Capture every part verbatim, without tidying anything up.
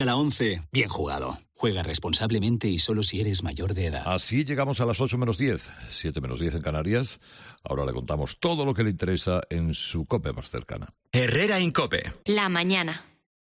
A la once, bien jugado. Juega responsablemente y solo si eres mayor de edad. Así llegamos a las ocho menos diez, siete menos diez en Canarias. Ahora le contamos todo lo que le interesa en su COPE más cercana. Herrera Incope. La mañana.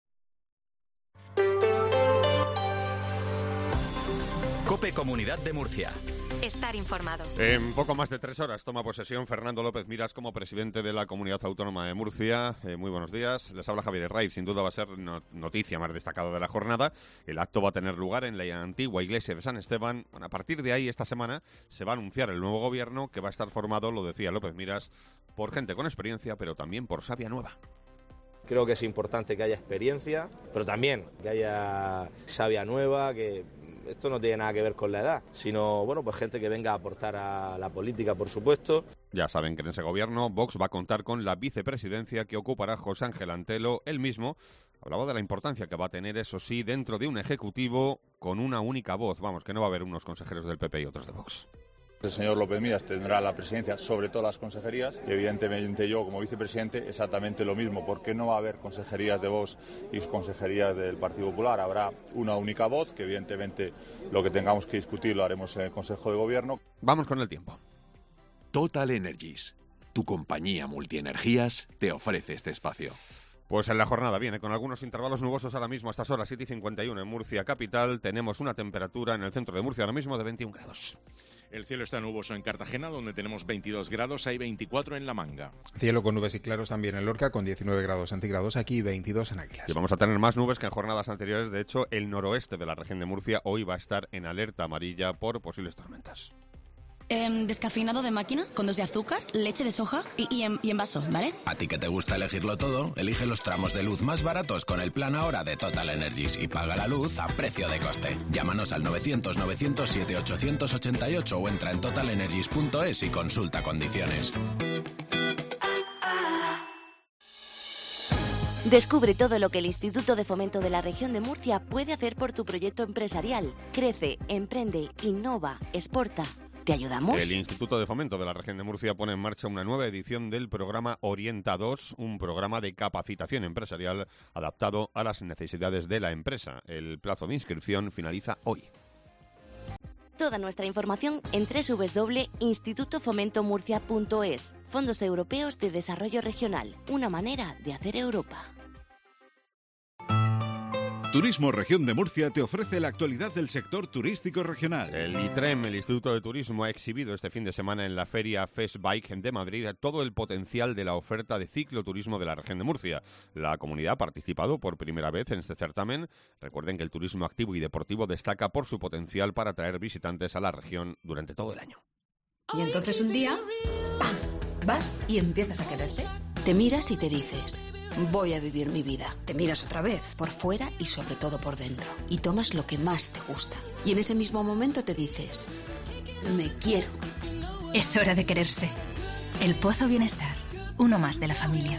COPE Comunidad de Murcia. Estar informado. En poco más de tres horas toma posesión Fernando López Miras como presidente de la Comunidad Autónoma de Murcia. Eh, muy buenos días. Les habla Javier Herraiz. Sin duda va a ser no- noticia más destacada de la jornada. El acto va a tener lugar en la antigua iglesia de San Esteban. Bueno, a partir de ahí, esta semana, se va a anunciar el nuevo gobierno que va a estar formado, lo decía López Miras, por gente con experiencia, pero también por savia nueva. Creo que es importante que haya experiencia, pero también que haya savia nueva, que esto no tiene nada que ver con la edad, sino, bueno, pues gente que venga a aportar a la política, por supuesto. Ya saben que en ese gobierno Vox va a contar con la vicepresidencia que ocupará José Ángel Antelo. Él mismo hablaba de la importancia que va a tener, eso sí, dentro de un ejecutivo con una única voz. Vamos, que no va a haber unos consejeros del P P y otros de Vox. El señor López Miras tendrá la presidencia sobre todas las consejerías y evidentemente yo como vicepresidente exactamente lo mismo, porque no va a haber consejerías de Vox y consejerías del Partido Popular, habrá una única voz que evidentemente lo que tengamos que discutir lo haremos en el Consejo de Gobierno. Vamos con el tiempo. Total Energies, tu compañía multienergías, te ofrece este espacio. Pues en la jornada viene con algunos intervalos nubosos ahora mismo a estas horas, siete y cincuenta y uno en Murcia capital. Tenemos una temperatura en el centro de Murcia ahora mismo de veintiún grados. El cielo está nuboso en Cartagena, donde tenemos veintidós grados, hay veinticuatro en La Manga. Cielo con nubes y claros también en Lorca, con diecinueve grados centígrados aquí y veintidós en Águilas. Y vamos a tener más nubes que en jornadas anteriores. De hecho, el noroeste de la región de Murcia hoy va a estar en alerta amarilla por posibles tormentas. Eh, descafeinado de máquina, con dos de azúcar, leche de soja y, y, en, y en vaso, ¿vale? A ti que te gusta elegirlo todo, elige los tramos de luz más baratos con el plan ahora de Total Energies y paga la luz a precio de coste. Llámanos al novecientos novecientos siete ochocientos ochenta y ocho o entra en total energies punto es y consulta condiciones. Descubre todo lo que el Instituto de Fomento de la Región de Murcia puede hacer por tu proyecto empresarial. Crece, emprende, innova, exporta. ¿Te ayudamos? El Instituto de Fomento de la Región de Murcia pone en marcha una nueva edición del programa Orienta dos, un programa de capacitación empresarial adaptado a las necesidades de la empresa. El plazo de inscripción finaliza hoy. Toda nuestra información en doble u doble u doble u punto instituto fomento murcia punto es. Fondos Europeos de Desarrollo Regional. Una manera de hacer Europa. Turismo Región de Murcia te ofrece la actualidad del sector turístico regional. El ITREM, el Instituto de Turismo, ha exhibido este fin de semana en la feria FestBike de Madrid todo el potencial de la oferta de cicloturismo de la región de Murcia. La comunidad ha participado por primera vez en este certamen. Recuerden que el turismo activo y deportivo destaca por su potencial para atraer visitantes a la región durante todo el año. Y entonces un día, ¡pam!, vas y empiezas a quererte. Te miras y te dices, voy a vivir mi vida. Te miras otra vez, por fuera y sobre todo por dentro. Y tomas lo que más te gusta. Y en ese mismo momento te dices, me quiero. Es hora de quererse. El Pozo Bienestar, uno más de la familia.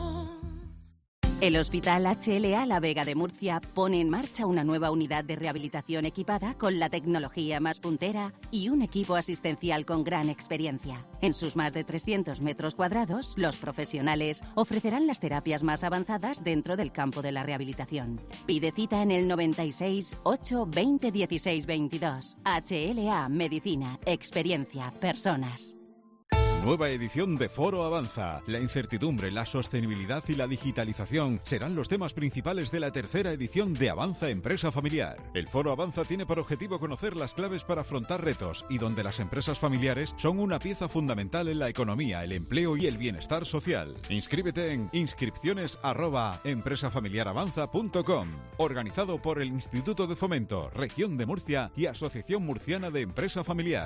El Hospital H L A La Vega de Murcia pone en marcha una nueva unidad de rehabilitación equipada con la tecnología más puntera y un equipo asistencial con gran experiencia. En sus más de trescientos metros cuadrados, los profesionales ofrecerán las terapias más avanzadas dentro del campo de la rehabilitación. Pide cita en el noventa y seis, ocho, veinte, dieciséis, veintidós. H L A Medicina, experiencia, personas. Nueva edición de Foro Avanza. La incertidumbre, la sostenibilidad y la digitalización serán los temas principales de la tercera edición de Avanza Empresa Familiar. El Foro Avanza tiene por objetivo conocer las claves para afrontar retos y donde las empresas familiares son una pieza fundamental en la economía, el empleo y el bienestar social. Inscríbete en inscripciones arroba empresafamiliaravanza punto com. Organizado por el Instituto de Fomento, Región de Murcia y Asociación Murciana de Empresa Familiar.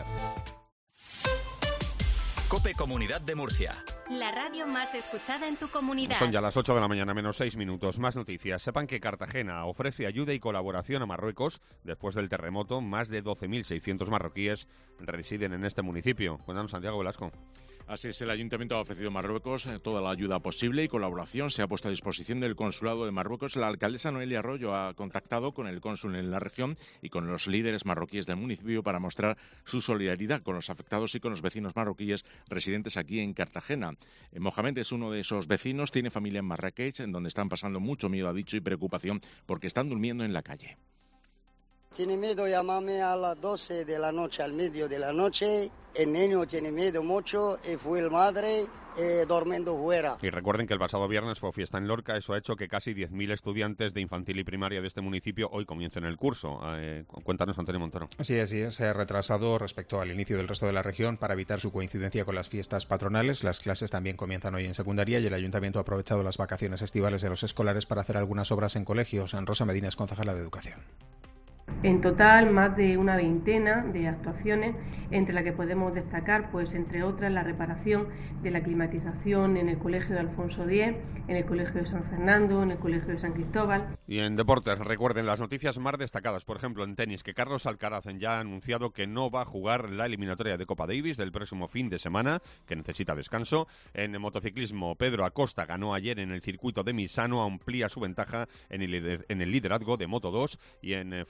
COPE Comunidad de Murcia. La radio más escuchada en tu comunidad. Son ya las ocho de la mañana menos seis minutos. Más noticias. Sepan que Cartagena ofrece ayuda y colaboración a Marruecos. Después del terremoto, más de doce mil seiscientos marroquíes residen en este municipio. Cuéntanos, Santiago Velasco. Así es, el Ayuntamiento ha ofrecido a Marruecos toda la ayuda posible y colaboración se ha puesto a disposición del Consulado de Marruecos. La alcaldesa Noelia Arroyo ha contactado con el cónsul en la región y con los líderes marroquíes del municipio para mostrar su solidaridad con los afectados y con los vecinos marroquíes residentes aquí en Cartagena. Mohamed es uno de esos vecinos, tiene familia en Marrakech, en donde están pasando mucho miedo, ha dicho, y preocupación, porque están durmiendo en la calle. Tiene miedo llamarme a las doce de la noche, al medio de la noche. El niño tiene miedo mucho y fue el madre eh, durmiendo fuera. Y recuerden que el pasado viernes fue fiesta en Lorca. Eso ha hecho que casi diez mil estudiantes de infantil y primaria de este municipio hoy comiencen el curso. Eh, cuéntanos, Antonio Montero. Sí, así se ha retrasado respecto al inicio del resto de la región para evitar su coincidencia con las fiestas patronales. Las clases también comienzan hoy en secundaria y el Ayuntamiento ha aprovechado las vacaciones estivales de los escolares para hacer algunas obras en colegios. Rosa Medina es concejala de Educación. En total, más de una veintena de actuaciones, entre las que podemos destacar, pues entre otras, la reparación de la climatización en el Colegio de Alfonso X, en el Colegio de San Fernando, en el Colegio de San Cristóbal. Y en deportes, recuerden las noticias más destacadas, por ejemplo, en tenis, que Carlos Alcaraz ya ha anunciado que no va a jugar la eliminatoria de Copa Davis del próximo fin de semana, que necesita descanso. En motociclismo, Pedro Acosta ganó ayer en el circuito de Misano, amplía su ventaja en el, en el liderazgo de Moto dos. Y en